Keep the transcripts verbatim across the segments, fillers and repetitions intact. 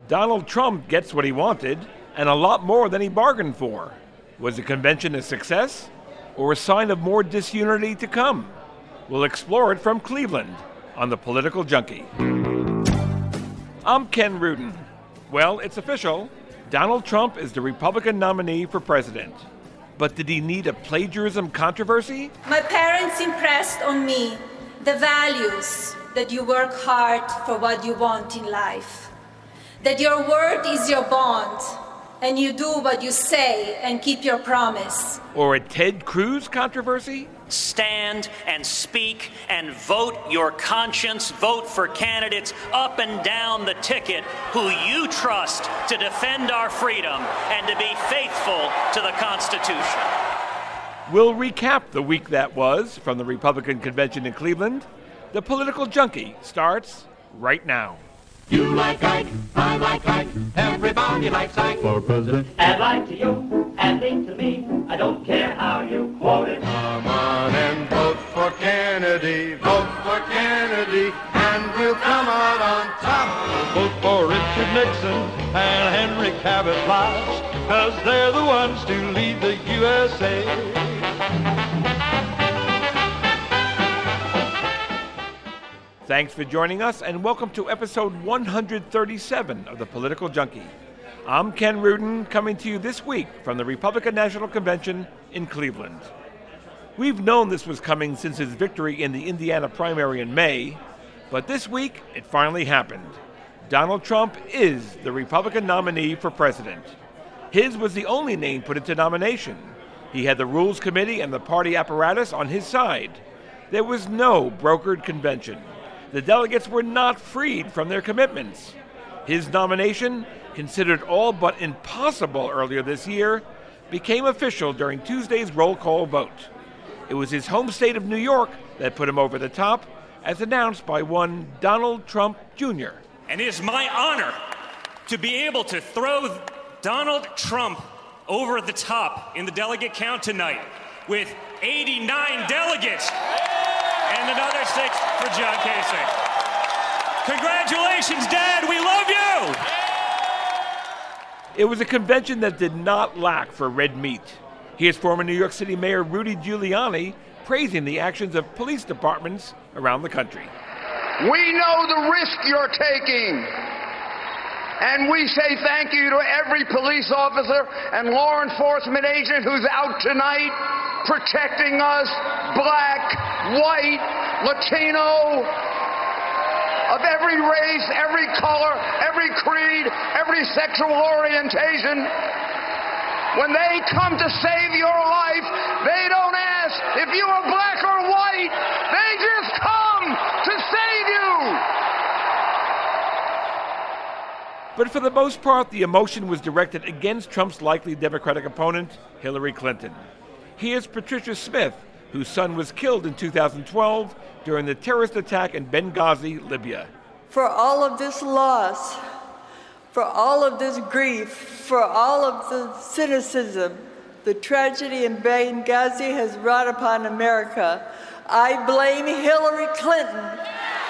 Donald Trump gets what he wanted, and a lot more than he bargained for. Was the convention a success, or a sign of more disunity to come? We'll explore it from Cleveland on The Political Junkie. I'm Ken Rudin. Well, it's official. Donald Trump is the Republican nominee for president. But did he need a plagiarism controversy? My parents impressed on me the values that you work hard for what you want in life. That your word is your bond, and you do what you say and keep your promise. Or a Ted Cruz controversy? Stand and speak and vote your conscience. Vote for candidates up and down the ticket who you trust to defend our freedom and to be faithful to the Constitution. We'll recap the week that was from the Republican convention in Cleveland. The Political Junkie starts right now. You like Ike, I like Ike, everybody likes Ike for president. Add like to you, add link to me, I don't care how you quote it. Come on and vote for Kennedy, vote for Kennedy, and we'll come out on top. Vote for Richard Nixon and Henry Cabot Lodge, cause they're the ones to lead the U S A. Thanks for joining us, and welcome to episode one hundred thirty-seven of The Political Junkie. I'm Ken Rudin, coming to you this week from the Republican National Convention in Cleveland. We've known this was coming since his victory in the Indiana primary in May, but this week it finally happened. Donald Trump is the Republican nominee for president. His was the only name put into nomination. He had the Rules Committee and the party apparatus on his side. There was no brokered convention. The delegates were not freed from their commitments. His nomination, considered all but impossible earlier this year, became official during Tuesday's roll call vote. It was his home state of New York that put him over the top, as announced by one Donald Trump Junior And it is my honor to be able to throw Donald Trump over the top in the delegate count tonight with eighty-nine delegates. And another six for John Kasich. Congratulations, Dad. We love you. It was a convention that did not lack for red meat. Here's former New York City Mayor Rudy Giuliani praising the actions of police departments around the country. We know the risk you're taking. And we say thank you to every police officer and law enforcement agent who's out tonight protecting us, black, white, Latino, of every race, every color, every creed, every sexual orientation. When they come to save your life, they don't ask if you are black or white. They just come to save you. But for the most part, the emotion was directed against Trump's likely Democratic opponent, Hillary Clinton. Here's Patricia Smith, whose son was killed in two thousand twelve during the terrorist attack in Benghazi, Libya. For all of this loss, for all of this grief, for all of the cynicism the tragedy in Benghazi has wrought upon America, I blame Hillary Clinton.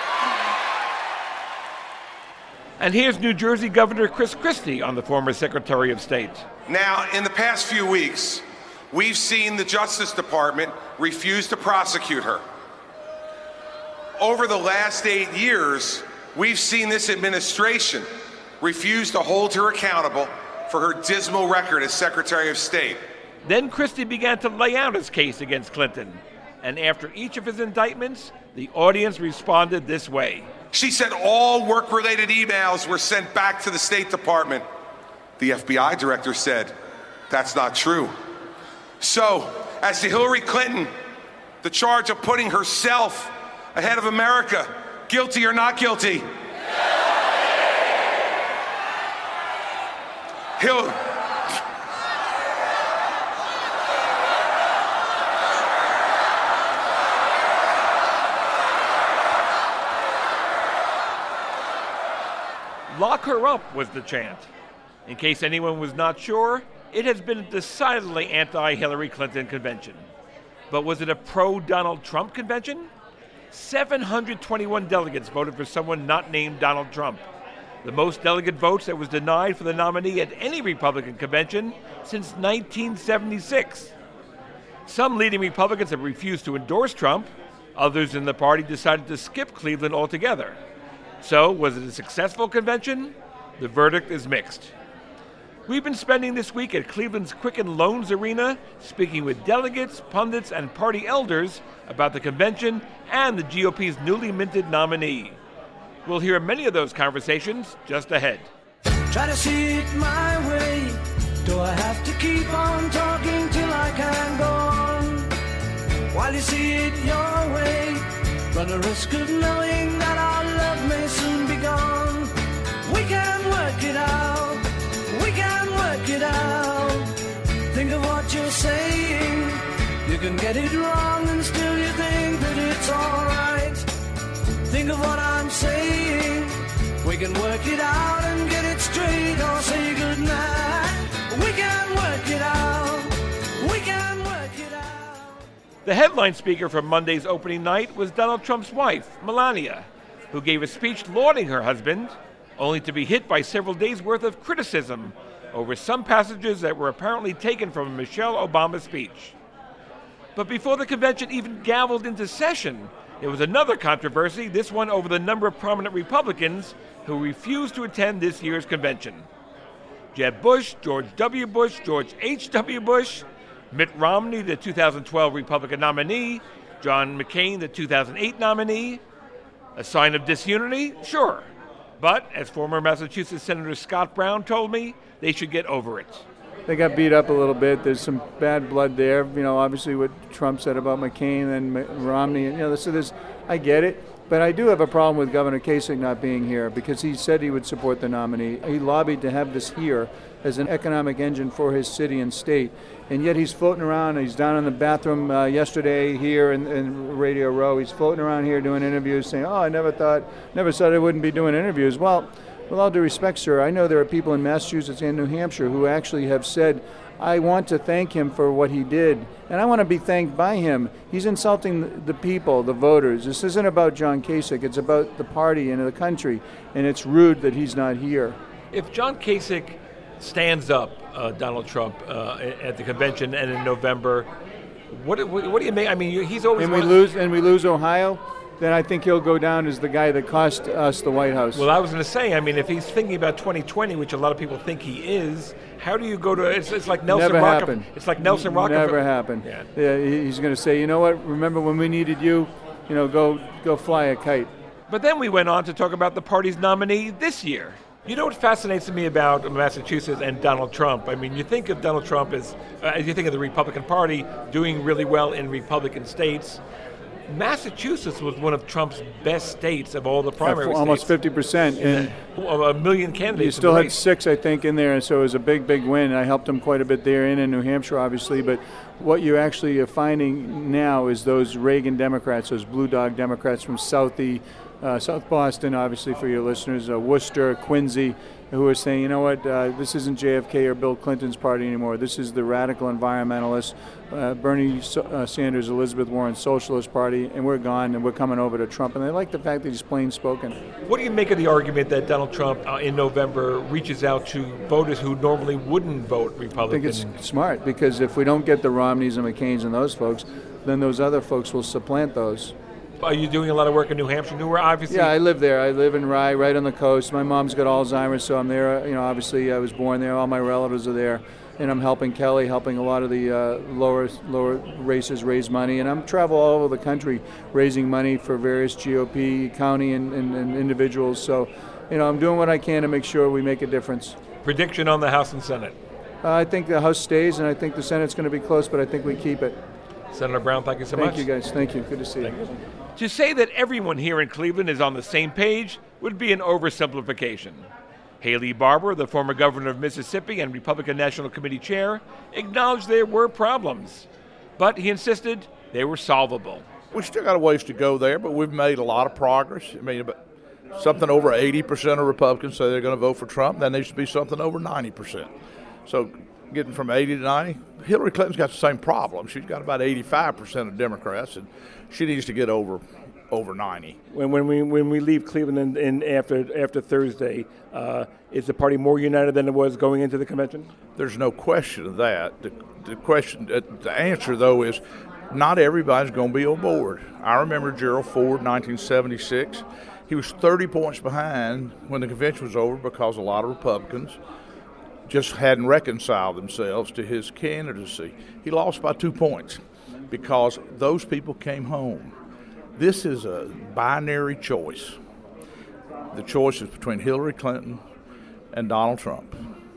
And here's New Jersey Governor Chris Christie on the former Secretary of State. Now, in the past few weeks, we've seen the Justice Department refuse to prosecute her. Over the last eight years, we've seen this administration refuse to hold her accountable for her dismal record as Secretary of State. Then Christie began to lay out his case against Clinton. And after each of his indictments, the audience responded this way. She said all work-related emails were sent back to the State Department. The F B I director said, that's not true. So, as to Hillary Clinton, the charge of putting herself ahead of America, guilty or not guilty? Hillary. Lock her up was the chant. In case anyone was not sure, it has been a decidedly anti-Hillary Clinton convention. But was it a pro-Donald Trump convention? seven hundred twenty-one delegates voted for someone not named Donald Trump. the most delegate votes that was denied for the nominee at any Republican convention since nineteen seventy-six. Some leading Republicans have refused to endorse Trump. Others in the party decided to skip Cleveland altogether. So, was it a successful convention? The verdict is mixed. We've been spending this week at Cleveland's Quicken Loans Arena speaking with delegates, pundits, and party elders about the convention and the G O P's newly minted nominee. We'll hear many of those conversations just ahead. Try to see it my way. Do I have to keep on talking till I can go on? While you see it your way, run a risk of knowing that our love may soon be gone. We can work it out. We can work it out. Think of what you're saying. You can get it wrong and still you think that it's alright. Think of what I'm saying. We can work it out and get it straight or say goodnight. We can work it out. We can work it out. The headline speaker for Monday's opening night was Donald Trump's wife, Melania, who gave a speech lauding her husband, only to be hit by several days' worth of criticism over some passages that were apparently taken from Michelle Obama's speech. But before the convention even gavelled into session, there was another controversy, this one over the number of prominent Republicans who refused to attend this year's convention. Jeb Bush, George W. Bush, George H W. Bush, Mitt Romney, the two thousand twelve Republican nominee, John McCain, the two thousand eight nominee. A sign of disunity? Sure. But, as former Massachusetts Senator Scott Brown told me, they should get over it. They got beat up a little bit. There's some bad blood there. You know, obviously what Trump said about McCain and Romney. And, you know, so there's, I get it. But I do have a problem with Governor Kasich not being here because he said he would support the nominee. He lobbied to have this here as an economic engine for his city and state. And yet he's floating around. He's down in the bathroom uh, yesterday here in, in Radio Row. He's floating around here doing interviews saying, oh, I never thought, never said I wouldn't be doing interviews. Well, with all due respect, sir, I know there are people in Massachusetts and New Hampshire who actually have said, I want to thank him for what he did, and I want to be thanked by him. He's insulting the people, the voters. This isn't about John Kasich. It's about the party and the country, and it's rude that he's not here. If John Kasich stands up uh, Donald Trump uh, at the convention and in November, what, what, what do you make? I mean, he's always... And we lose, and we lose Ohio? Then I think he'll go down as the guy that cost us the White House. Well, I was going to say, I mean, if he's thinking about twenty twenty, which a lot of people think he is, how do you go to? It's, it's like Nelson Never Rockefeller. happened. It's like Nelson Rockefeller. Never happened. Yeah. Yeah, he's going to say, you know what? Remember when we needed you? You know, go go fly a kite. But then we went on to talk about the party's nominee this year. You know what fascinates me about Massachusetts and Donald Trump? I mean, you think of Donald Trump as, uh, as you think of the Republican Party doing really well in Republican states. Massachusetts was one of Trump's best states of all the primary yeah, states. Almost fifty percent. And a million candidates. You still had six, I think, in there, and so it was a big, big win. I helped him quite a bit there and in New Hampshire, obviously. But what you actually are finding now is those Reagan Democrats, those blue dog Democrats from Southie, uh, South Boston, obviously, for your listeners, uh, Worcester, Quincy, who are saying, you know what, uh, this isn't J F K or Bill Clinton's party anymore. This is the radical environmentalists, uh, Bernie uh, Sanders, Elizabeth Warren Socialist Party, and we're gone, and we're coming over to Trump. And they like the fact that he's plain spoken. What do you make of the argument that Donald Trump uh, in November reaches out to voters who normally wouldn't vote Republican? I think it's smart, because if we don't get the Romneys and McCains and those folks, then those other folks will supplant those. Are you doing a lot of work in New Hampshire? New, obviously. Yeah, I live there. I live in Rye, right on the coast. My mom's got Alzheimer's, so I'm there. You know, obviously, I was born there. All my relatives are there, and I'm helping Kelly, helping a lot of the uh, lower lower races raise money, and I'm travel all over the country raising money for various G O P, county, and, and, and individuals. So, you know, I'm doing what I can to make sure we make a difference. Prediction on the House and Senate? Uh, I think the House stays, and I think the Senate's going to be close, but I think we keep it. Senator Brown, thank you so thank much. Thank you, guys. Thank you. Good to see thank you. you. To say that everyone here in Cleveland is on the same page would be an oversimplification. Haley Barbour, the former governor of Mississippi and Republican National Committee chair, acknowledged there were problems, but he insisted they were solvable. We still got a ways to go there, but we've made a lot of progress. I mean, something over eighty percent of Republicans say they're going to vote for Trump. That needs to be something over ninety percent. So getting from eighty to ninety, Hillary Clinton's got the same problem. She's got about eighty-five percent of Democrats, and she needs to get over over ninety. When, when we when we leave Cleveland in, in after after Thursday, uh, is the party more united than it was going into the convention? There's no question of that. The, the question, the answer though, is not everybody's going to be on board. I remember Gerald Ford, nineteen seventy-six. He was thirty points behind when the convention was over because a lot of Republicans just hadn't reconciled themselves to his candidacy. He lost by two points because those people came home. This is a binary choice. The choice is between Hillary Clinton and Donald Trump.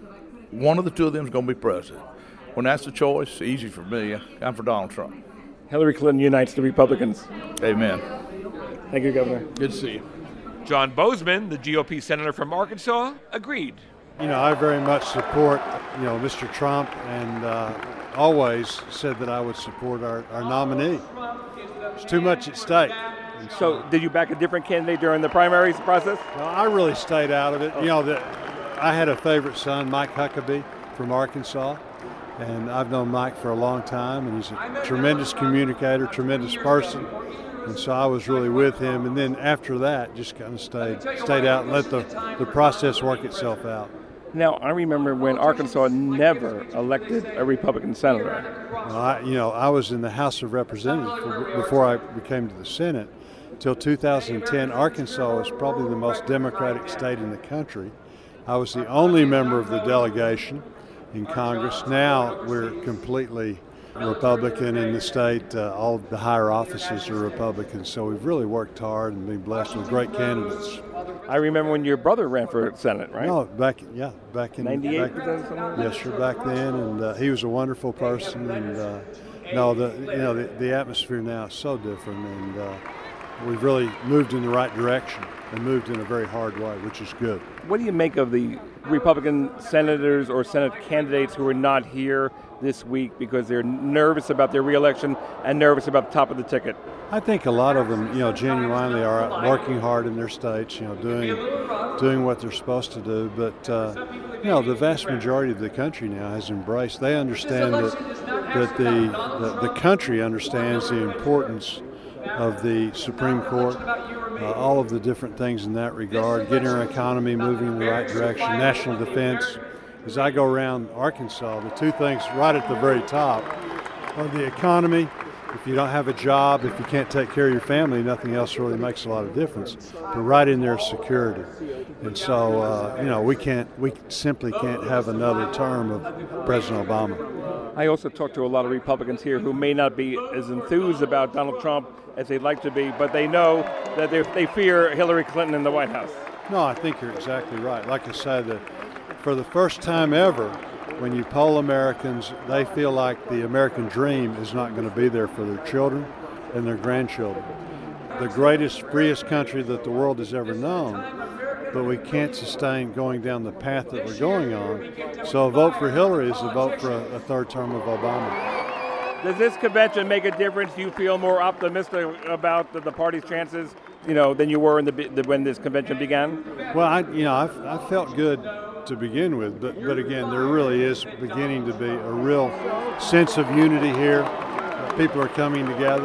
One of the two of them is going to be president. When that's the choice, easy for me. I'm for Donald Trump. Hillary Clinton unites the Republicans. Amen. Thank you, Governor. Good to see you. John Bozeman, the G O P senator from Arkansas, agreed. You know, I very much support, you know, Mister Trump, and uh, always said that I would support our, our nominee. There's too much at stake. So, did you back a different candidate during the primaries process? No, I really stayed out of it. You know, the, I had a favorite son, Mike Huckabee from Arkansas, and I've known Mike for a long time, and he's a tremendous communicator, tremendous person, and so I was really with him. And then after that, just kind of stayed stayed out and let the, the process work itself out. Now, I remember when Arkansas never elected a Republican senator. Well, I, you know, I was in the House of Representatives before I became to the Senate. Until two thousand ten, Arkansas was probably the most Democratic state in the country. I was the only member of the delegation in Congress. Now we're completely Republican in the state. Uh, all of the higher offices are Republicans. So we've really worked hard and been blessed with great candidates. I remember when your brother ran for Senate, right? No, back yeah, back in ninety-eight. Back, yes, sir, back then, and uh, he was a wonderful person. And uh, no, the you know the, the atmosphere now is so different, and uh, we've really moved in the right direction and moved in a very hard way, which is good. What do you make of the Republican senators or Senate candidates who are not here this week because they're nervous about their reelection and nervous about the top of the ticket? I think a lot of them, you know, genuinely are working hard in their states, you know, doing doing what they're supposed to do. But, uh, you know, the vast majority of the country now has embraced. They understand that, that the, the, the country understands the importance of the Supreme Court, uh, all of the different things in that regard, getting our economy moving in the right direction, national defense. As I go around Arkansas, the two things right at the very top are the economy. If you don't have a job, if you can't take care of your family, nothing else really makes a lot of difference. But right in there is security. And so, uh, you know, we can't, we simply can't have another term of President Obama. I also talked to a lot of Republicans here who may not be as enthused about Donald Trump as they'd like to be, but they know that they fear Hillary Clinton in the White House. No, I think you're exactly right. Like I said, that for the first time ever, when you poll Americans, they feel like the American dream is not going to be there for their children and their grandchildren. The greatest, freest country that the world has ever known, but we can't sustain going down the path that we're going on. So a vote for Hillary is a vote for a, a third term of Obama. Does this convention make a difference? Do you feel more optimistic about the, the party's chances, you know, than you were in the, the when this convention began? Well, I, you know, I've, I felt good to begin with, but but again, there really is beginning to be a real sense of unity here. People are coming together,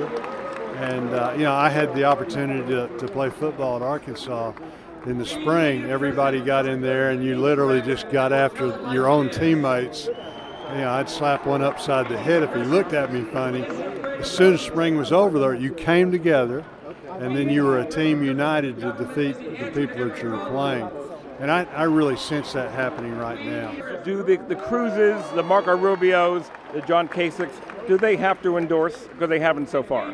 and uh, you know, I had the opportunity to, to play football at Arkansas in the spring. Everybody got in there, and you literally just got after your own teammates. You know, I'd slap one upside the head if he looked at me funny. As soon as spring was over there, you came together, and then you were a team united to defeat the people that you were playing. And I, I really sense that happening right now. Do the, the Cruzes, the Marco Rubios, the John Kasichs, do they have to endorse? Because they haven't so far.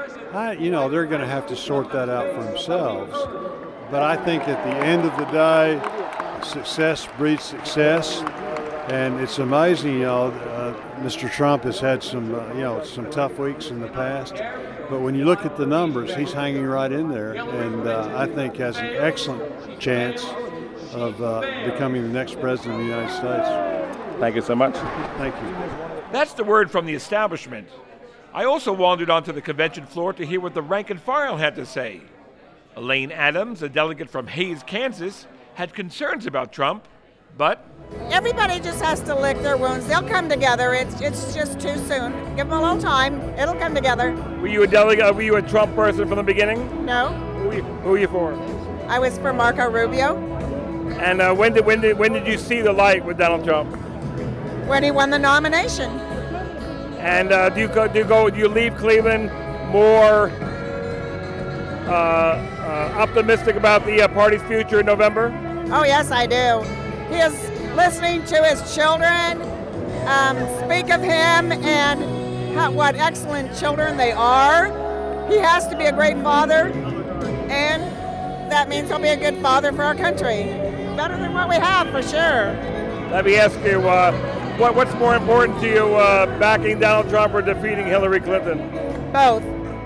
I, you know, they're going to have to sort that out for themselves. But I think at the end of the day, success breeds success. And it's amazing, you know, uh, Mister Trump has had some, uh, you know, some tough weeks in the past. But when you look at the numbers, he's hanging right in there. And uh, I think has an excellent chance of uh, becoming the next president of the United States. Thank you so much. Thank you. That's the word from the establishment. I also wandered onto the convention floor to hear what the rank and file had to say. Elaine Adams, a delegate from Hays, Kansas, had concerns about Trump, But everybody just has to lick their wounds. They'll come together. It's it's just too soon. Give them a little time. It'll come together. Were you a delegate? Were you a Trump person from the beginning? No. Who were you, who were you for? I was for Marco Rubio. And uh, when did when did when did you see the light with Donald Trump? When he won the nomination. And uh, do you go? Do you go? Do you leave Cleveland more uh, uh, optimistic about the uh, party's future in November? Oh yes, I do. He is listening to his children um, speak of him and how, what excellent children they are. He has to be a great father, and that means he'll be a good father for our country. Better than what we have, for sure. Let me ask you, uh, what, what's more important to you, uh, backing Donald Trump or defeating Hillary Clinton? Both.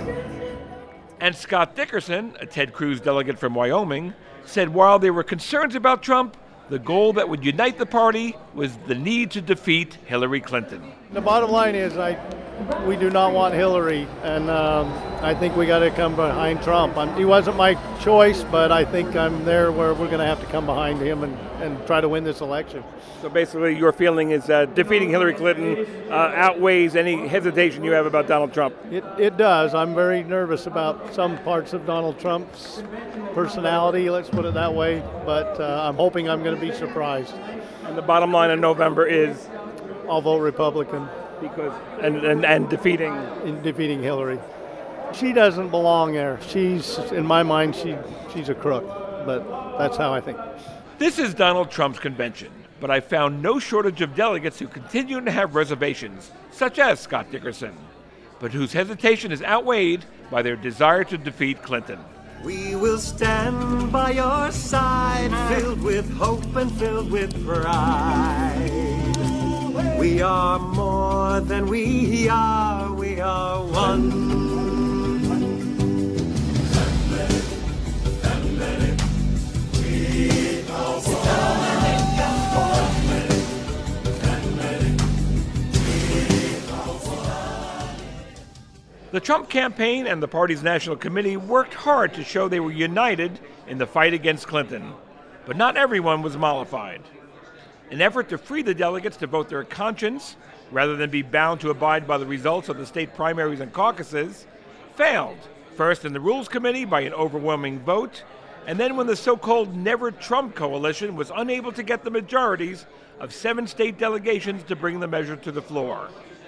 And Scott Dickerson, a Ted Cruz delegate from Wyoming, said while there were concerns about Trump, the goal that would unite the party was the need to defeat Hillary Clinton. The bottom line is I, we do not want Hillary, and um, I think we got to come behind Trump. I'm, he wasn't my choice, but I think I'm there where we're going to have to come behind him and, and try to win this election. So basically your feeling is that defeating Hillary Clinton uh, outweighs any hesitation you have about Donald Trump? It, it does. I'm very nervous about some parts of Donald Trump's personality, let's put it that way, but uh, I'm hoping I'm going to be surprised. And the bottom line in November is? I'll vote Republican. Because and, and, and defeating? In defeating Hillary. She doesn't belong there. She's, in my mind, she she's a crook, but that's how I think. This is Donald Trump's convention, but I found no shortage of delegates who continue to have reservations, such as Scott Dickerson, but whose hesitation is outweighed by their desire to defeat Clinton. We will stand by your side, filled with hope and filled with pride. We are more than we are, we are one. The Trump campaign and the party's national committee worked hard to show they were united in the fight against Clinton, but not everyone was mollified. An effort to free the delegates to vote their conscience, rather than be bound to abide by the results of the state primaries and caucuses, failed, first in the Rules Committee by an overwhelming vote, and then when the so-called Never Trump coalition was unable to get the majorities of seven state delegations to bring the measure to the floor.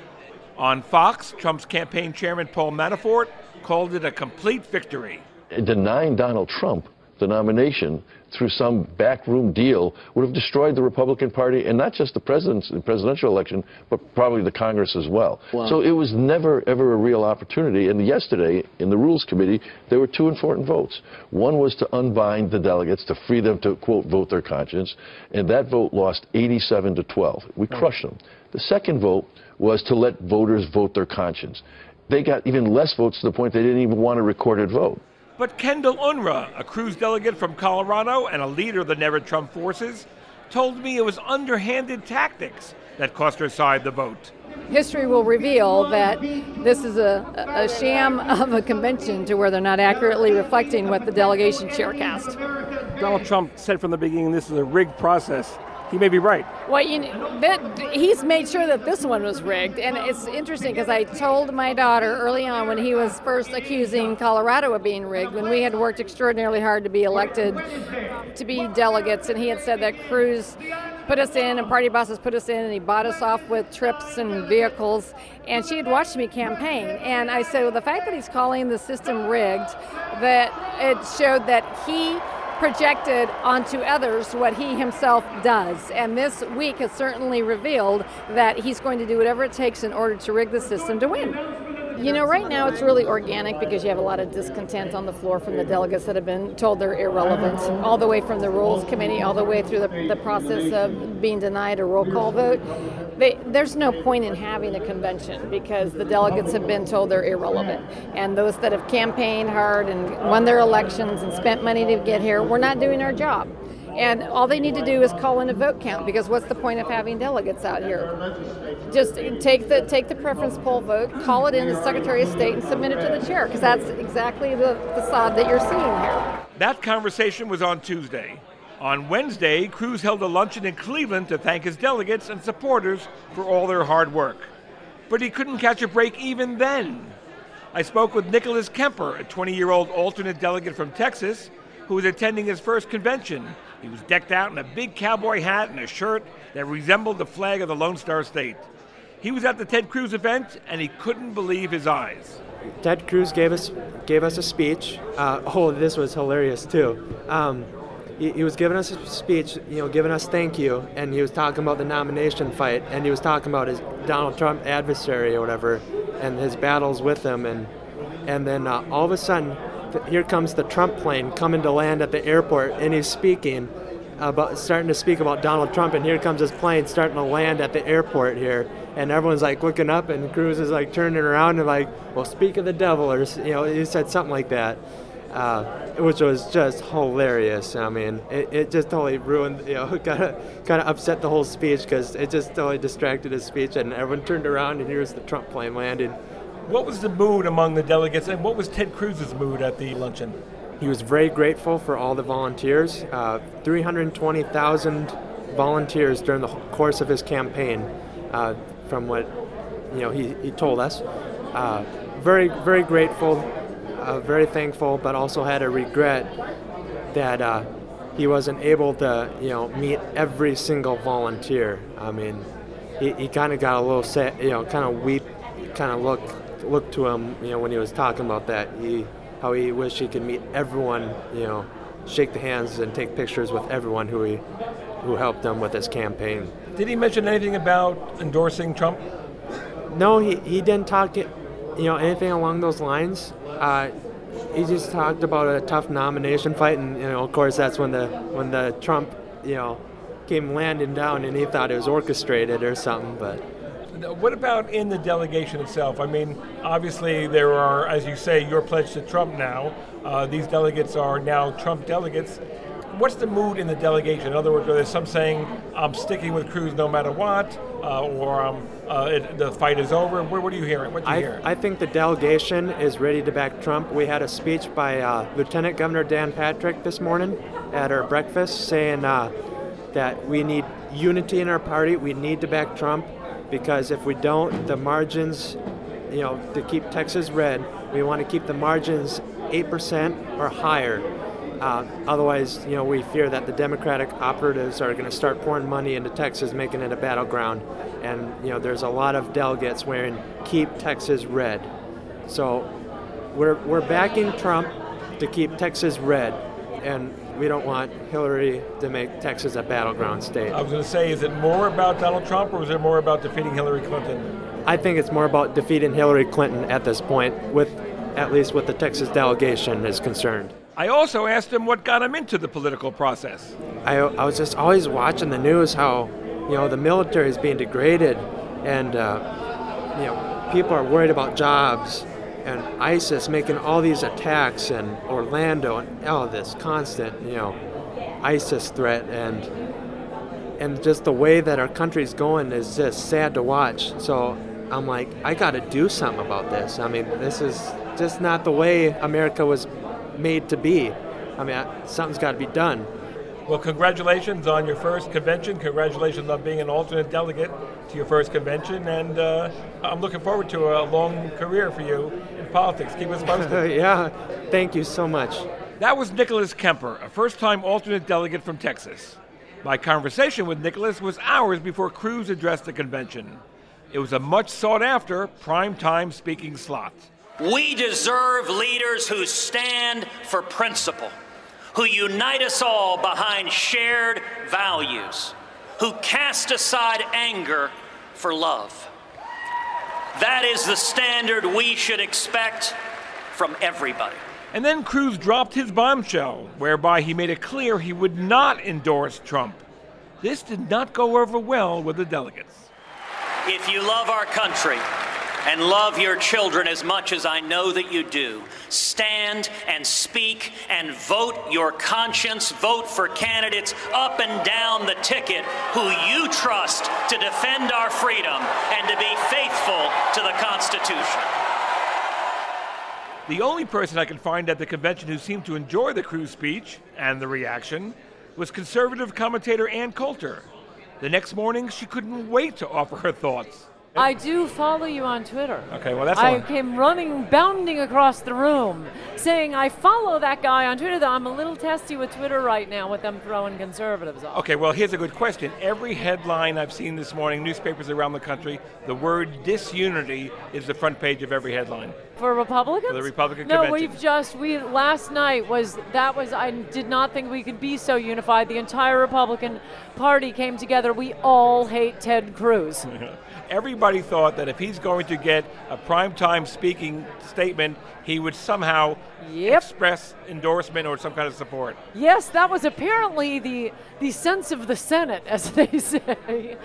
On Fox, Trump's campaign chairman Paul Manafort called it a complete victory. Denying Donald Trump the nomination through some backroom deal would have destroyed the Republican Party, and not just the president's the presidential election, but probably the Congress as well. Wow. So it was never, ever a real opportunity. And yesterday, in the Rules Committee, there were two important votes. One was to unbind the delegates, to free them to, quote, vote their conscience, and that vote lost eighty-seven to twelve. We crushed them. The second vote was to let voters vote their conscience. They got even less votes to the point they didn't even want a recorded vote. But Kendall Unruh, a Cruz delegate from Colorado and a leader of the Never Trump forces, told me it was underhanded tactics that cost her side the vote. History will reveal that this is a, a sham of a convention to where they're not accurately reflecting what the delegation chair cast. Donald Trump said from the beginning this is a rigged process. He may be right. Well, you know, that, he's made sure that this one was rigged. And it's interesting because I told my daughter early on when he was first accusing Colorado of being rigged, when we had worked extraordinarily hard to be elected to be delegates, and he had said that Cruz put us in and party bosses put us in and he bought us off with trips and vehicles, and she had watched me campaign. And I said, well, the fact that he's calling the system rigged, that it showed that he projected onto others what he himself does. And this week has certainly revealed that he's going to do whatever it takes in order to rig the system to win. You know, right now it's really organic because you have a lot of discontent on the floor from the delegates that have been told they're irrelevant, all the way from the Rules Committee, all the way through the, the process of being denied a roll call vote. They, there's no point in having a convention because the delegates have been told they're irrelevant. And those that have campaigned hard and won their elections and spent money to get here, we're not doing our job. And all they need to do is call in a vote count, because what's the point of having delegates out here? Just take the take the preference poll vote, call it in the Secretary of State, and submit it to the chair, because that's exactly the facade that you're seeing here. That conversation was on Tuesday. On Wednesday, Cruz held a luncheon in Cleveland to thank his delegates and supporters for all their hard work. But he couldn't catch a break even then. I spoke with Nicholas Kemper, a twenty-year-old alternate delegate from Texas, who was attending his first convention. He was decked out in a big cowboy hat and a shirt that resembled the flag of the Lone Star State. He was at the Ted Cruz event, and he couldn't believe his eyes. Ted Cruz gave us gave us a speech. Uh, oh, this was hilarious too. Um, he, he was giving us a speech, you know, giving us thank you, and he was talking about the nomination fight, and he was talking about his Donald Trump adversary or whatever, and his battles with him, and and then uh, all of a sudden, th- here comes the Trump plane coming to land at the airport, and he's speaking about starting to speak about Donald Trump, and here comes his plane starting to land at the airport here. And everyone's like looking up, and Cruz is like turning around and like, well, speak of the devil, or, you know, he said something like that, uh, which was just hilarious. I mean, it, it just totally ruined, you know, kind of kind of upset the whole speech because it just totally distracted his speech, and everyone turned around, and here's the Trump plane landing. What was the mood among the delegates, and what was Ted Cruz's mood at the luncheon? He was very grateful for all the volunteers, uh, three hundred twenty thousand volunteers during the course of his campaign. Uh, from what you know he, he told us. Uh, very, very grateful, uh, very thankful, but also had a regret that uh, he wasn't able to, you know, meet every single volunteer. I mean, he, he kind of got a little sad, you know, kind of weep, kind of look look to him, you know, when he was talking about that. He how he wished he could meet everyone, you know, shake the hands and take pictures with everyone who he who helped him with his campaign. Did he mention anything about endorsing Trump? No, he, he didn't talk, you know, anything along those lines. Uh, he just talked about a tough nomination fight, and, you know, of course, that's when the when the Trump, you know, came landing down, and he thought it was orchestrated or something. But what about in the delegation itself? I mean, obviously there are, as you say, your pledge to Trump now. Uh, these delegates are now Trump delegates. What's the mood in the delegation? In other words, are there some saying, I'm sticking with Cruz no matter what, uh, or um, uh, it, the fight is over? What, what are you hearing? What do you I, hear? I think the delegation is ready to back Trump. We had a speech by uh, Lieutenant Governor Dan Patrick this morning at our breakfast saying uh, that we need unity in our party. We need to back Trump because if we don't, the margins, you know, to keep Texas red, we want to keep the margins eight percent or higher. Uh, otherwise, you know, we fear that the Democratic operatives are going to start pouring money into Texas, making it a battleground. And, you know, there's a lot of delegates wearing Keep Texas Red. So we're we're backing Trump to keep Texas red, and we don't want Hillary to make Texas a battleground state. I was going to say, is it more about Donald Trump, or is it more about defeating Hillary Clinton? I think it's more about defeating Hillary Clinton at this point, with at least what the Texas delegation is concerned. I also asked him what got him into the political process. I, I was just always watching the news how, you know, the military is being degraded, and uh, you know, people are worried about jobs, and ISIS making all these attacks in Orlando, and all this constant, you know, ISIS threat, and and just the way that our country's going is just sad to watch. So I'm like, I got to do something about this. I mean, this is just not the way America was made to be. I mean, something's got to be done. Well, congratulations on your first convention. Congratulations on being an alternate delegate to your first convention. And uh, I'm looking forward to a long career for you in politics. Keep us posted. Yeah, thank you so much. That was Nicholas Kemper, a first-time alternate delegate from Texas. My conversation with Nicholas was hours before Cruz addressed the convention. It was a much sought-after prime-time speaking slot. We deserve leaders who stand for principle, who unite us all behind shared values, who cast aside anger for love. That is the standard we should expect from everybody. And then Cruz dropped his bombshell, whereby he made it clear he would not endorse Trump. This did not go over well with the delegates. If you love our country and love your children as much as I know that you do, stand and speak and vote your conscience. Vote for candidates up and down the ticket who you trust to defend our freedom and to be faithful to the Constitution. The only person I could find at the convention who seemed to enjoy the Cruz speech and the reaction was conservative commentator Ann Coulter. The next morning, she couldn't wait to offer her thoughts. I do follow you on Twitter. Okay, well, that's I all. came running, bounding across the room, saying I follow that guy on Twitter, though I'm a little testy with Twitter right now with them throwing conservatives off. Okay, well, here's a good question. Every headline I've seen this morning, newspapers around the country, the word disunity is the front page of every headline. For Republicans? For the Republican no, convention. we've just, we last night was, that was, I did not think we could be so unified. The entire Republican Party came together. We all hate Ted Cruz. Everybody thought that if he's going to get a primetime speaking statement, he would somehow yep. express endorsement or some kind of support. Yes, that was apparently the the sense of the Senate, as they say.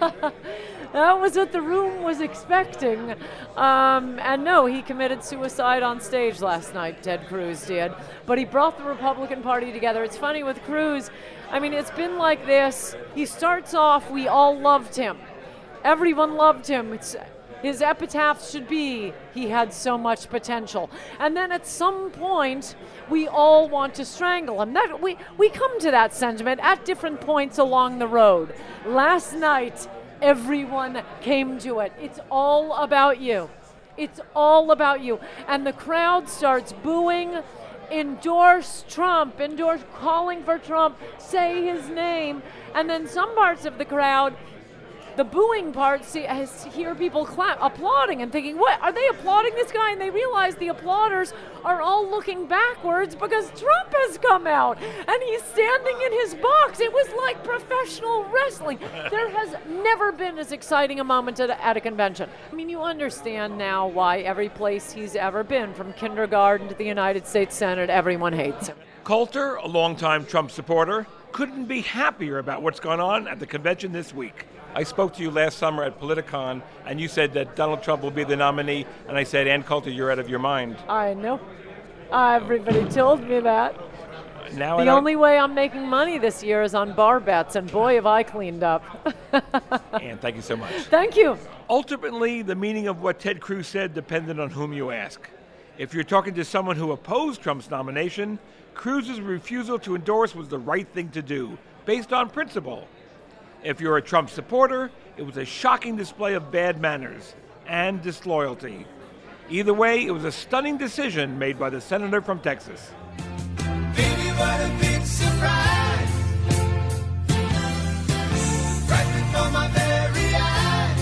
That was what the room was expecting. Um, and no, he committed suicide on stage last night, Ted Cruz did. But he brought the Republican Party together. It's funny with Cruz, I mean, it's been like this. He starts off, we all loved him. Everyone loved him. It's, his epitaph should be, he had so much potential. And then at some point, we all want to strangle him. That, we, we come to that sentiment at different points along the road. Last night, everyone came to it. It's all about you. It's all about you. And the crowd starts booing, endorse Trump, endorse calling for Trump, say his name. And then some parts of the crowd, the booing part, see, I hear people clap, applauding and thinking, what, are they applauding this guy? And they realize the applauders are all looking backwards because Trump has come out and he's standing in his box. It was like professional wrestling. There has never been as exciting a moment at a, at a convention. I mean, you understand now why every place he's ever been, from kindergarten to the United States Senate, everyone hates him. Coulter, a longtime Trump supporter, couldn't be happier about what's going on at the convention this week. I spoke to you last summer at Politicon, and you said that Donald Trump will be the nominee, and I said, Ann Coulter, you're out of your mind. I know. Uh, everybody told me that. Now the only way I'm making money this year is on bar bets, and boy, have I cleaned up. Ann, thank you so much. Thank you. Ultimately, the meaning of what Ted Cruz said depended on whom you ask. If you're talking to someone who opposed Trump's nomination, Cruz's refusal to endorse was the right thing to do, based on principle. If you're a Trump supporter, it was a shocking display of bad manners and disloyalty. Either way, it was a stunning decision made by the senator from Texas. Baby, what a big surprise. Right before my very eyes.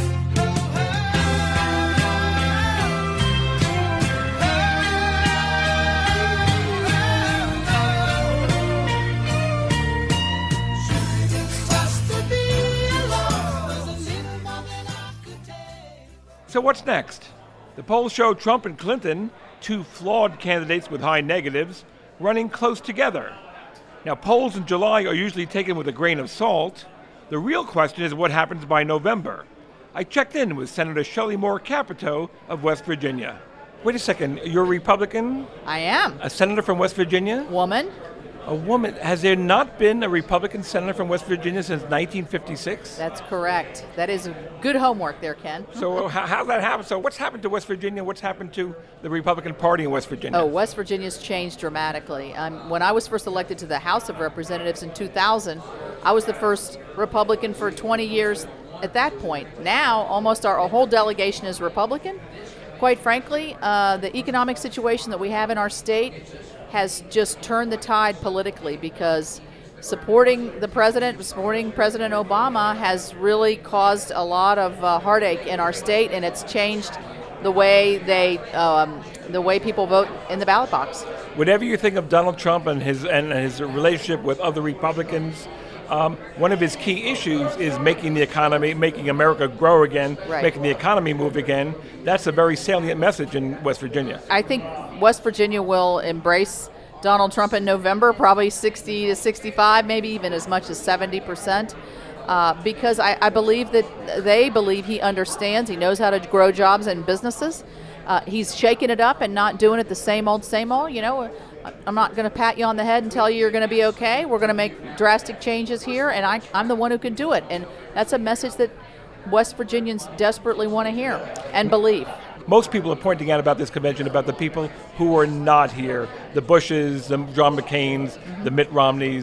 So what's next? The polls show Trump and Clinton, two flawed candidates with high negatives, running close together. Now, polls in July are usually taken with a grain of salt. The real question is what happens by November. I checked in with Senator Shelley Moore Capito of West Virginia. Wait a second, you're a Republican? I am. A senator from West Virginia? Woman. A woman. Has there not been a Republican senator from West Virginia since nineteen fifty-six? That's correct. That is good homework there, Ken. So how, how's that happen? So what's happened to West Virginia? What's happened to the Republican Party in West Virginia? Oh, West Virginia's changed dramatically. Um, when I was first elected to the House of Representatives in two thousand, I was the first Republican for twenty years at that point. Now, almost our, our whole delegation is Republican. Quite frankly, uh, the economic situation that we have in our state has just turned the tide politically, because supporting the president, supporting President Obama has really caused a lot of uh, heartache in our state, and it's changed the way they, um, the way people vote in the ballot box. Whatever you think of Donald Trump and his and his relationship with other Republicans, um, one of his key issues is making the economy, making America grow again, right. making the economy move again. That's a very salient message in West Virginia. I think West Virginia will embrace Donald Trump in November, probably sixty to sixty-five, maybe even as much as seventy percent. Uh, because I, I believe that they believe he understands, he knows how to grow jobs and businesses. Uh, he's shaking it up and not doing it the same old, same old. You know, I'm not going to pat you on the head and tell you you're going to be okay. We're going to make drastic changes here, and I, I'm the one who can do it. And that's a message that West Virginians desperately want to hear and believe. Most people are pointing out about this convention about the people who are not here, the Bushes, the John McCains, mm-hmm. the Mitt Romneys.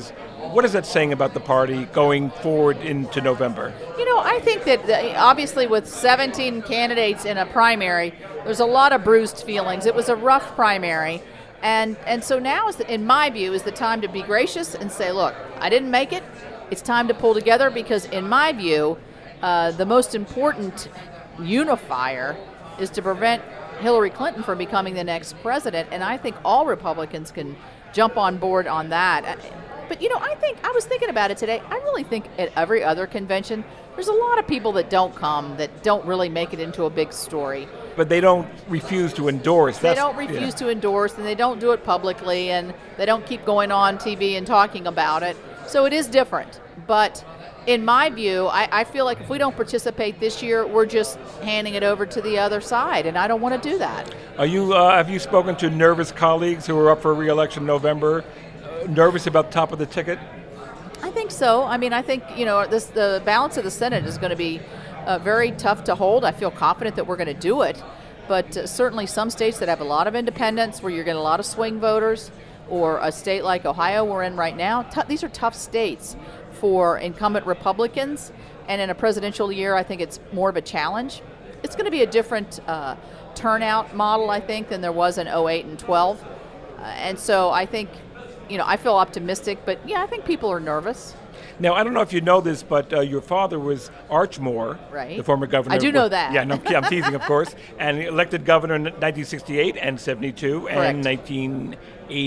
What is that saying about the party going forward into November? You know, I think that uh, obviously with seventeen candidates in a primary, there's a lot of bruised feelings. It was a rough primary. And and so now, is the, in my view, is the time to be gracious and say, look, I didn't make it. It's time to pull together because, in my view, uh, the most important unifier is to prevent Hillary Clinton from becoming the next president. And I think all Republicans can jump on board on that. But, you know, I think, I was thinking about it today, I really think at every other convention, there's a lot of people that don't come, that don't really make it into a big story. But they don't refuse to endorse. They That's, don't refuse yeah. to endorse, and they don't do it publicly, and they don't keep going on T V and talking about it. So it is different. But in my view, I, I feel like if we don't participate this year, we're just handing it over to the other side, and I don't want to do that. Are you? Uh, have you spoken to nervous colleagues who are up for re-election in November? Uh, nervous about top of the ticket? I think so. I mean, I think, you know, this, the balance of the Senate is going to be uh, very tough to hold. I feel confident that we're going to do it. But uh, certainly some states that have a lot of independents, where you're getting a lot of swing voters, or a state like Ohio we're in right now, t- these are tough states for incumbent Republicans. And in a presidential year, I think it's more of a challenge. It's going to be a different uh, turnout model, I think, than there was in oh eight and twelve. Uh, and so I think, you know, I feel optimistic, but yeah, I think people are nervous. Now, I don't know if you know this, but uh, your father was Arch Moore, right. the former governor. I do know that. Yeah, no, I'm teasing, of course. And elected governor in nineteen sixty-eight and seventy-two Correct. and nineteen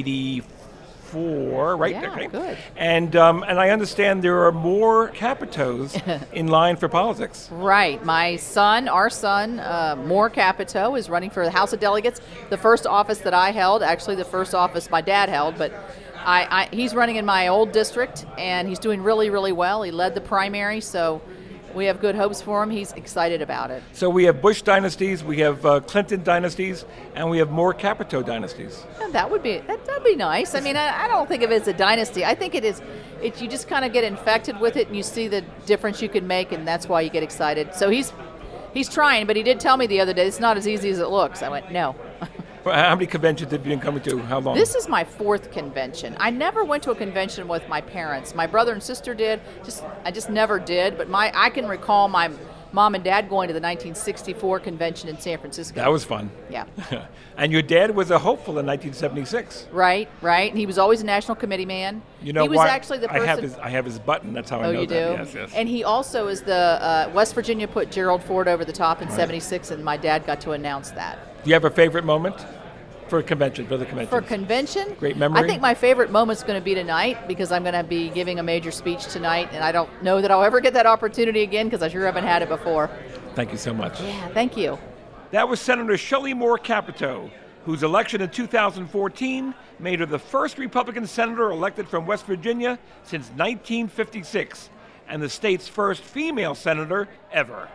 eighty-four, right? Yeah, okay. good. And, um, and I understand there are more Capitos in line for politics. Right. My son, our son, uh, Moore Capito, is running for the House of Delegates, the first office that I held, actually the first office my dad held, but I, I, he's running in my old district, and he's doing really, really well. He led the primary, so we have good hopes for him. He's excited about it. So we have Bush dynasties, we have uh, Clinton dynasties, and we have more Capito dynasties. And that would be that, that'd be nice. I mean, I, I don't think of it as a dynasty. I think it is. It, you just kind of get infected with it, and you see the difference you can make, and that's why you get excited. So he's he's trying, but he did tell me the other day it's not as easy as it looks. I went, no. How many conventions have you been coming to? How long? This is my fourth convention. I never went to a convention with my parents. My brother and sister did. Just I just never did. But my I can recall my mom and dad going to the nineteen sixty-four convention in San Francisco. That was fun. Yeah. And your dad was a hopeful in nineteen seventy-six. Right, right. And he was always a national committee man. You know he was why? actually the person. I have his I have his button. That's how I oh, know you that. do? Yes, yes. And he also is the uh, West Virginia put Gerald Ford over the top in Right. seventy-six, and my dad got to announce that. Do you have a favorite moment for a convention, for the convention? For convention? Great memory? I think my favorite moment's going to be tonight, because I'm going to be giving a major speech tonight, and I don't know that I'll ever get that opportunity again, because I sure haven't had it before. Thank you so much. Yeah, thank you. That was Senator Shelley Moore Capito, whose election in two thousand fourteen made her the first Republican senator elected from West Virginia since nineteen fifty-six, and the state's first female senator ever.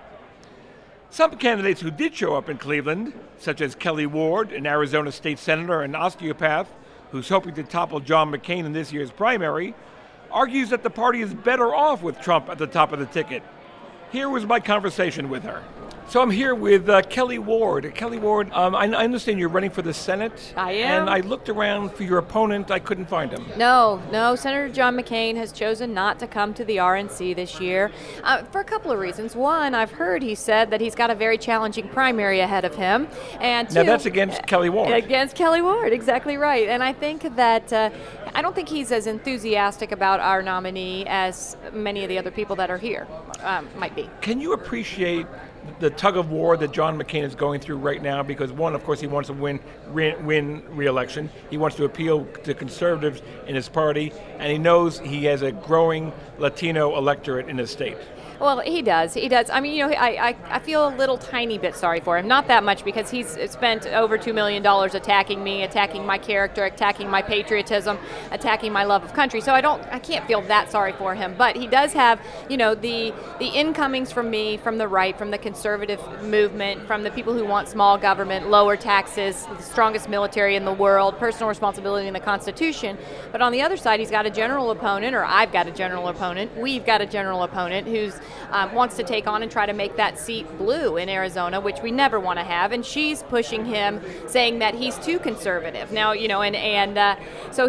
Some candidates who did show up in Cleveland, such as Kelly Ward, an Arizona state senator and osteopath who's hoping to topple John McCain in this year's primary, argues that the party is better off with Trump at the top of the ticket. Here was my conversation with her. So I'm here with uh, Kelly Ward. Kelly Ward, um, I, I understand you're running for the Senate. I am. And I looked around for your opponent. I couldn't find him. No, no. Senator John McCain has chosen not to come to the R N C this year uh, for a couple of reasons. One, I've heard he said that he's got a very challenging primary ahead of him. And two, now that's against uh, Kelly Ward. Against Kelly Ward, exactly right. And I think that uh, I don't think he's as enthusiastic about our nominee as many of the other people that are here um, might be. Can you appreciate the tug of war that John McCain is going through right now? Because one, of course, he wants to win re- win re-election. He wants to appeal to conservatives in his party, and he knows he has a growing Latino electorate in his state. Well, he does. He does. I mean, you know, I, I, I feel a little tiny bit sorry for him. Not that much, because he's spent over two million dollars attacking me, attacking my character, attacking my patriotism, attacking my love of country. So I don't, I can't feel that sorry for him. But he does have, you know, the the incomings from me, from the right, from the conservative movement, from the people who want small government, lower taxes, the strongest military in the world, personal responsibility in the Constitution. But on the other side, he's got a general opponent, or I've got a general opponent, we've got a general opponent who's Um, wants to take on and try to make that seat blue in Arizona, which we never want to have. And she's pushing him, saying that he's too conservative. Now, you know, and, and uh, so he doesn't know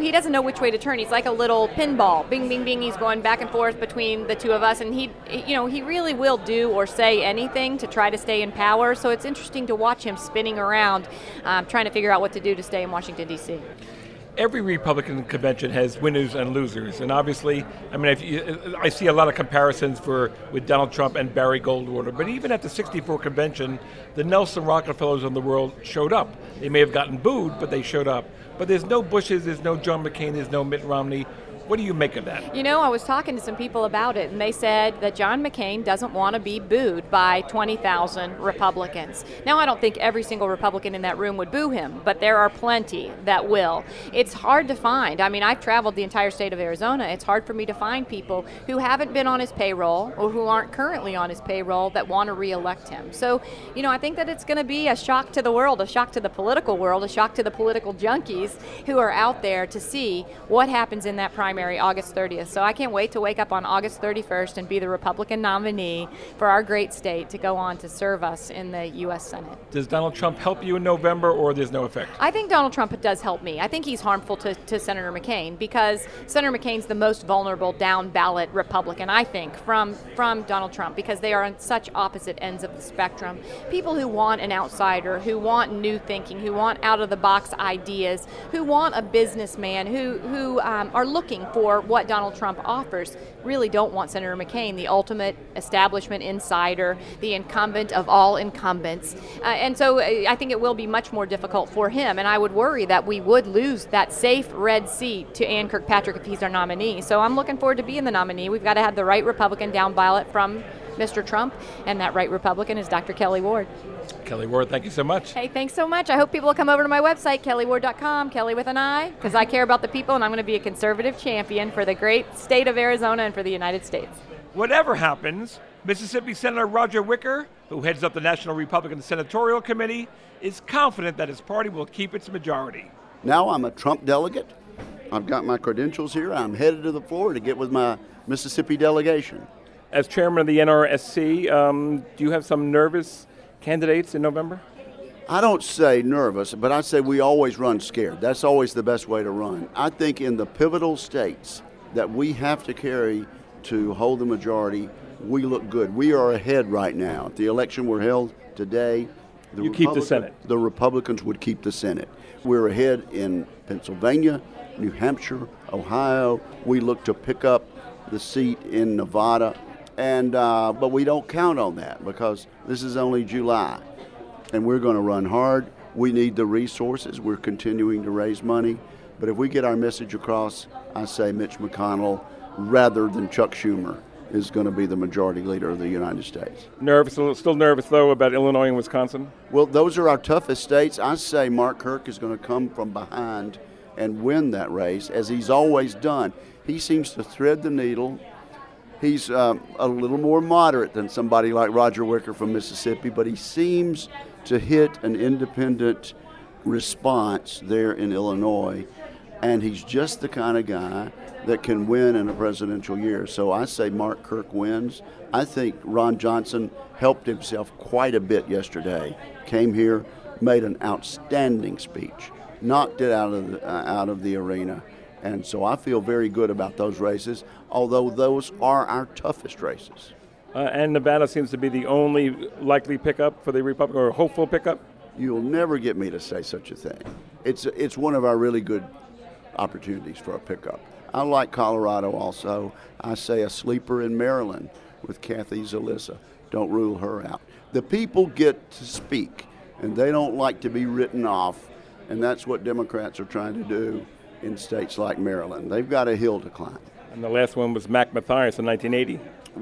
which way to turn. He's like a little pinball. Bing, bing, bing. He's going back and forth between the two of us. And he, you know, he really will do or say anything to try to stay in power. So it's interesting to watch him spinning around, um, trying to figure out what to do to stay in Washington, D C Every Republican convention has winners and losers, and obviously, I mean, if you, I see a lot of comparisons for with Donald Trump and Barry Goldwater. But even at the sixty-four convention, the Nelson Rockefellers of the world showed up. They may have gotten booed, but they showed up. But there's no Bushes, there's no John McCain, there's no Mitt Romney. What do you make of that? You know, I was talking to some people about it, and they said that John McCain doesn't want to be booed by twenty thousand Republicans. Now, I don't think every single Republican in that room would boo him, but there are plenty that will. It's hard to find. I mean, I've traveled the entire state of Arizona. It's hard for me to find people who haven't been on his payroll or who aren't currently on his payroll that want to re-elect him. So, you know, I think that it's going to be a shock to the world, a shock to the political world, a shock to the political junkies who are out there to see what happens in that primary August thirtieth. So I can't wait to wake up on August thirty-first and be the Republican nominee for our great state to go on to serve us in the U S Senate. Does Donald Trump help you in November, or there's no effect? I think Donald Trump does help me. I think he's harmful to, to Senator McCain because Senator McCain's the most vulnerable down ballot Republican, I think, from, from Donald Trump, because they are on such opposite ends of the spectrum. People who want an outsider, who want new thinking, who want out-of-the-box ideas, who want a businessman, who, who um, are looking for what Donald Trump offers, really don't want Senator McCain, the ultimate establishment insider, the incumbent of all incumbents. Uh, and so I think it will be much more difficult for him, and I would worry that we would lose that safe red seat to Ann Kirkpatrick if he's our nominee. So I'm looking forward to being the nominee. We've got to have the right Republican down ballot from Mister Trump, and that right Republican is Doctor Kelli Ward. Kelli Ward, thank you so much. Hey, thanks so much. I hope people will come over to my website, kelli ward dot com, Kelly with an I, because I care about the people, and I'm going to be a conservative champion for the great state of Arizona and for the United States. Whatever happens, Mississippi Senator Roger Wicker, who heads up the National Republican Senatorial Committee, is confident that his party will keep its majority. Now I'm a Trump delegate. I've got my credentials here. I'm headed to the floor to get with my Mississippi delegation. As chairman of the N R S C, um, do you have some nervous candidates in November? I don't say nervous, but I say we always run scared. That's always the best way to run. I think in the pivotal states that we have to carry to hold the majority, we look good. We are ahead right now. If the election were held today, the you keep the Senate. The Republicans would keep the Senate. We're ahead in Pennsylvania, New Hampshire, Ohio. We look to pick up the seat in Nevada. And uh, but we don't count on that because this is only July, and we're going to run hard. We need the resources. We're continuing to raise money. But if we get our message across, I say Mitch McConnell, rather than Chuck Schumer, is going to be the majority leader of the United States. Nervous, still nervous, though, about Illinois and Wisconsin? Well, those are our toughest states. I say Mark Kirk is going to come from behind and win that race, as he's always done. He seems to thread the needle. He's uh, a little more moderate than somebody like Roger Wicker from Mississippi, but he seems to hit an independent response there in Illinois, and he's just the kind of guy that can win in a presidential year. So I say Mark Kirk wins. I think Ron Johnson helped himself quite a bit yesterday. Came here, made an outstanding speech, knocked it out of the, uh, out of the arena. And so I feel very good about those races, although those are our toughest races. Uh, and Nevada seems to be the only likely pickup for the Republican, or hopeful pickup? You'll never get me to say such a thing. It's, it's one of our really good opportunities for a pickup. I like Colorado also. I say a sleeper in Maryland with Kathy Zalissa. Don't rule her out. The people get to speak, and they don't like to be written off, and that's what Democrats are trying to do in states like Maryland. They've got a hill to climb. And the last one was Mac Mathias in nineteen eighty.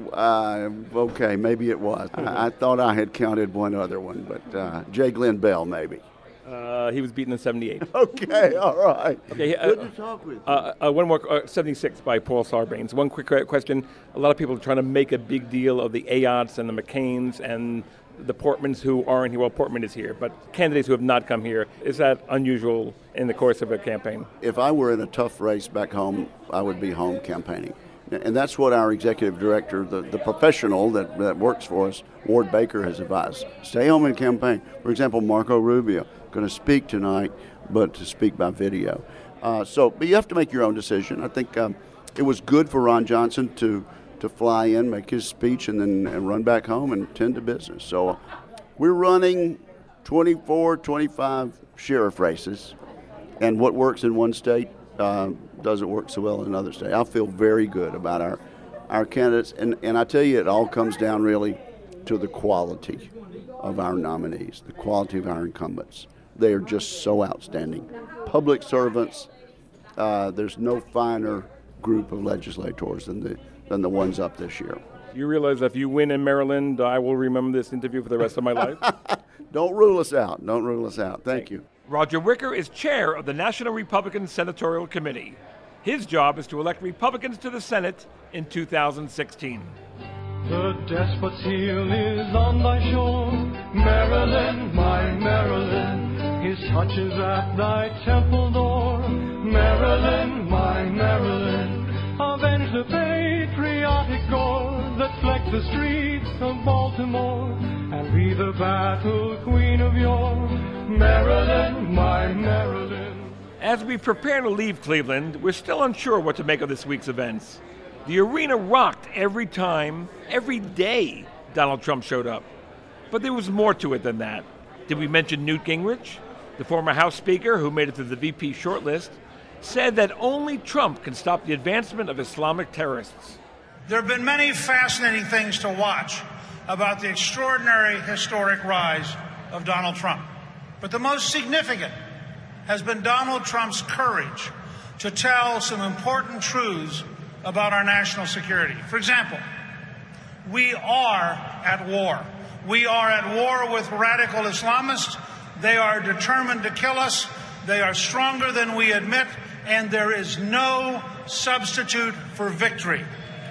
Uh, okay, maybe it was. I, I thought I had counted one other one, but uh, J. Glenn Bell, maybe. Uh, he was beaten in seventy-eight. Okay, all right. Okay, uh, good to talk with you. Uh, uh, one more, uh, seventy-six by Paul Sarbanes. One quick question. A lot of people are trying to make a big deal of the Ayotts and the McCains and the Portmans who aren't here. Well, Portman is here, but candidates who have not come here. Is that unusual in the course of a campaign? If I were in a tough race back home, I would be home campaigning. And that's what our executive director, the, the professional that, that works for us, Ward Baker, has advised. Stay home and campaign. For example, Marco Rubio, going to speak tonight, but to speak by video. Uh, so, but you have to make your own decision. I think um, it was good for Ron Johnson to to fly in, make his speech, and then and run back home and tend to business. So we're running twenty-four, twenty-five sheriff races, and what works in one state uh, doesn't work so well in another state. I feel very good about our our candidates, and, and I tell you, it all comes down really to the quality of our nominees, the quality of our incumbents. They are just so outstanding. Public servants, uh, there's no finer group of legislators than the than the ones up this year. You realize if you win in Maryland, I will remember this interview for the rest of my life? Don't rule us out. Don't rule us out. Thank you. Roger Wicker is chair of the National Republican Senatorial Committee. His job is to elect Republicans to the Senate in two thousand sixteen. The despot's heel is on thy shore, Maryland, my Maryland. His touch is at thy temple door, Maryland, my Maryland. Avenge the patriotic gore that flecked the streets of Baltimore, and be the battle queen of yore, Maryland, my Maryland. As we prepare to leave Cleveland, we're still unsure what to make of this week's events. The arena rocked every time, every day Donald Trump showed up. But there was more to it than that. Did we mention Newt Gingrich? The former House Speaker, who made it to the V P shortlist, said that only Trump can stop the advancement of Islamic terrorists. There have been many fascinating things to watch about the extraordinary historic rise of Donald Trump. But the most significant has been Donald Trump's courage to tell some important truths about our national security. For example, we are at war. We are at war with radical Islamists. They are determined to kill us. They are stronger than we admit, and there is no substitute for victory.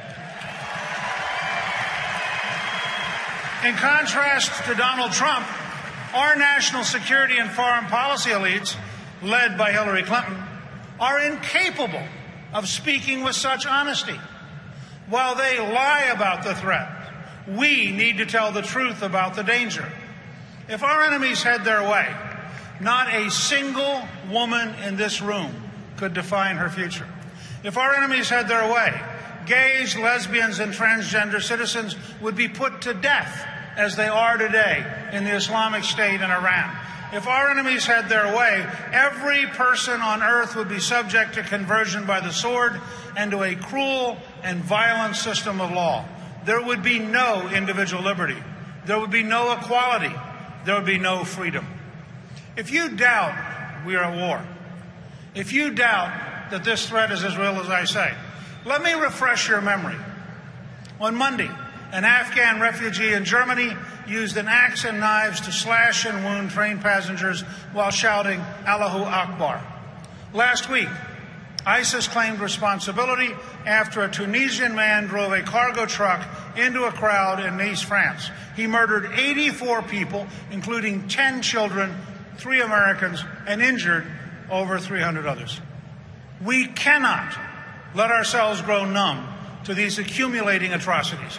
In contrast to Donald Trump, our national security and foreign policy elites, led by Hillary Clinton, are incapable of speaking with such honesty. While they lie about the threat, we need to tell the truth about the danger. If our enemies had their way, not a single woman in this room could define her future. If our enemies had their way, gays, lesbians, and transgender citizens would be put to death as they are today in the Islamic State in Iran. If our enemies had their way, every person on earth would be subject to conversion by the sword and to a cruel and violent system of law. There would be no individual liberty. There would be no equality. There would be no freedom. If you doubt we are at war, if you doubt that this threat is as real as I say, let me refresh your memory. On Monday, an Afghan refugee in Germany used an axe and knives to slash and wound train passengers while shouting Allahu Akbar. Last week, ISIS claimed responsibility after a Tunisian man drove a cargo truck into a crowd in Nice, France. He murdered eighty-four people, including ten children, three Americans, and injured over three hundred others. We cannot let ourselves grow numb to these accumulating atrocities.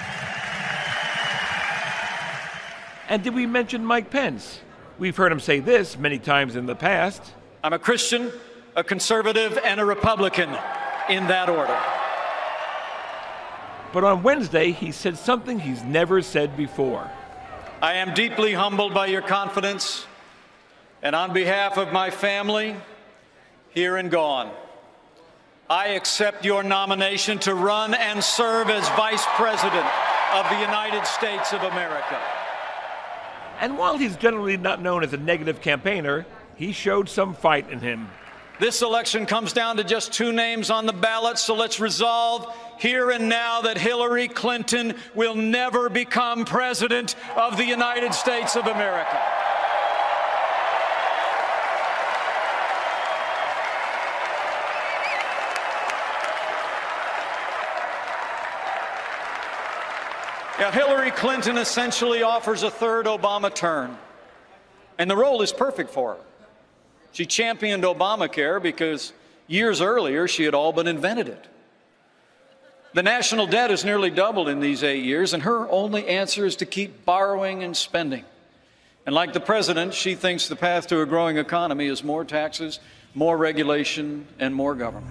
And did we mention Mike Pence? We've heard him say this many times in the past. I'm a Christian, a conservative, and a Republican, in that order. But on Wednesday, he said something he's never said before. I am deeply humbled by your confidence, and on behalf of my family, here and gone, I accept your nomination to run and serve as Vice President of the United States of America. And while he's generally not known as a negative campaigner, he showed some fight in him. This election comes down to just two names on the ballot, so let's resolve here and now that Hillary Clinton will never become President of the United States of America. Now, Hillary Clinton essentially offers a third Obama term, and the role is perfect for her. She championed Obamacare because years earlier she had all but invented it. The national debt has nearly doubled in these eight years, and her only answer is to keep borrowing and spending. And like the president, she thinks the path to a growing economy is more taxes, more regulation, and more government.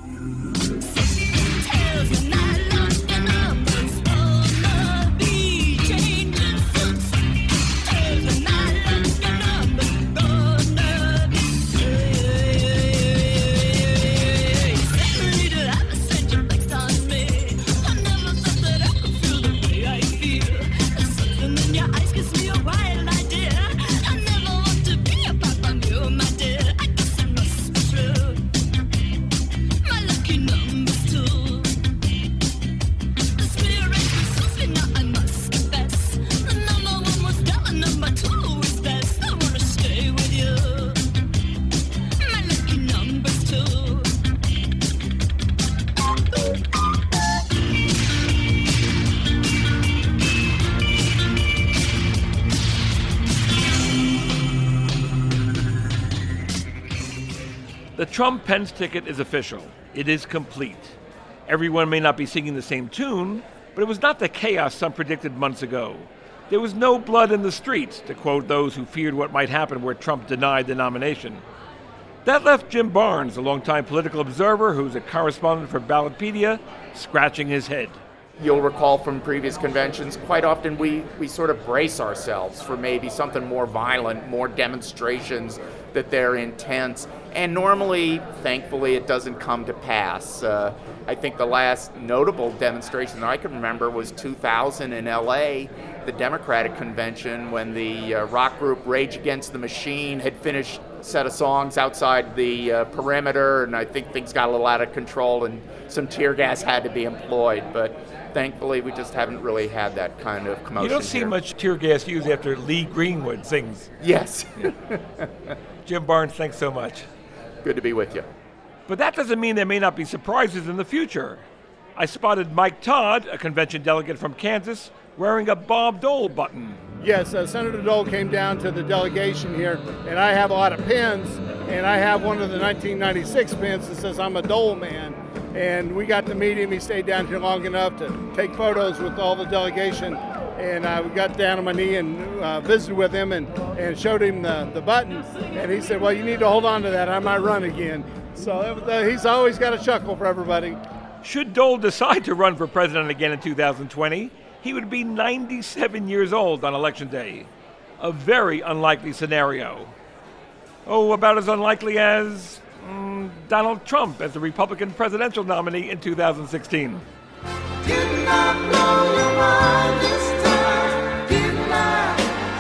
The Trump-Pence ticket is official. It is complete. Everyone may not be singing the same tune, but it was not the chaos some predicted months ago. There was no blood in the streets, to quote those who feared what might happen were Trump denied the nomination. That left Jim Barnes, a longtime political observer who's a correspondent for Ballotpedia, scratching his head. You'll recall from previous conventions, quite often we, we sort of brace ourselves for maybe something more violent, more demonstrations that they're intense. And normally, thankfully, it doesn't come to pass. Uh, I think the last notable demonstration that I can remember was two thousand in L A, the Democratic convention, when the uh, rock group Rage Against the Machine had finished a set of songs outside the uh, perimeter, and I think things got a little out of control and some tear gas had to be employed. But thankfully, we just haven't really had that kind of commotion. You don't see here. much tear gas used after Lee Greenwood sings. Yes. Jim Barnes, thanks so much. Good to be with you. But that doesn't mean there may not be surprises in the future. I spotted Mike Todd, a convention delegate from Kansas, wearing a Bob Dole button. Yes, uh, Senator Dole came down to the delegation here, and I have a lot of pins, and I have one of the nineteen ninety-six pins that says I'm a Dole man. And we got to meet him. He stayed down here long enough to take photos with all the delegation. And uh, we got down on my knee and uh, visited with him and, and showed him the, the button. And he said, well, you need to hold on to that. I might run again. So it was, uh, he's always got a chuckle for everybody. Should Dole decide to run for president again in two thousand twenty, he would be ninety-seven years old on Election Day. A very unlikely scenario. Oh, about as unlikely as mm, Donald Trump as the Republican presidential nominee in two thousand sixteen. Did not blow your mind this time, didn't I?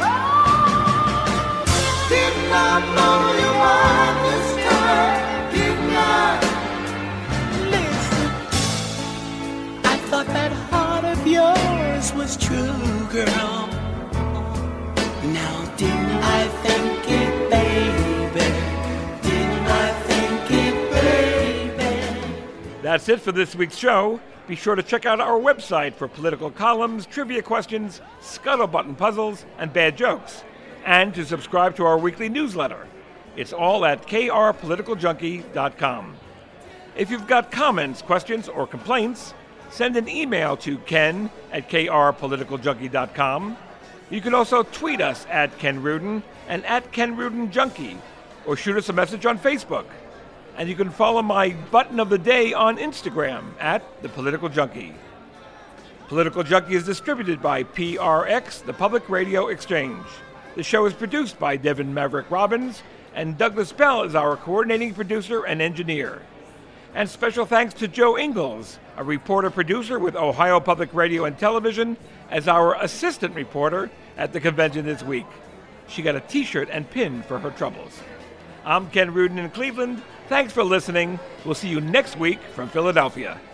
Oh, did not blow your mind this time, didn't I? Listen, I thought that heart of yours was true, girl. Now didn't I think it, baby? Didn't I think it, baby? That's it for this week's show. Be sure to check out our website for political columns, trivia questions, scuttle-button puzzles, and bad jokes. And to subscribe to our weekly newsletter. It's all at k r political junkie dot com. If you've got comments, questions, or complaints, send an email to ken at k r political junkie dot com. You can also tweet us at Ken Rudin and at Ken Rudin Junkie, or shoot us a message on Facebook. And you can follow my button of the day on Instagram at The Political Junkie. Political Junkie is distributed by P R X, the Public Radio Exchange. The show is produced by Devin Maverick Robbins, and Douglas Bell is our coordinating producer and engineer. And special thanks to Joe Ingalls, a reporter-producer with Ohio Public Radio and Television, as our assistant reporter at the convention this week. She got a t-shirt and pin for her troubles. I'm Ken Rudin in Cleveland. Thanks for listening. We'll see you next week from Philadelphia.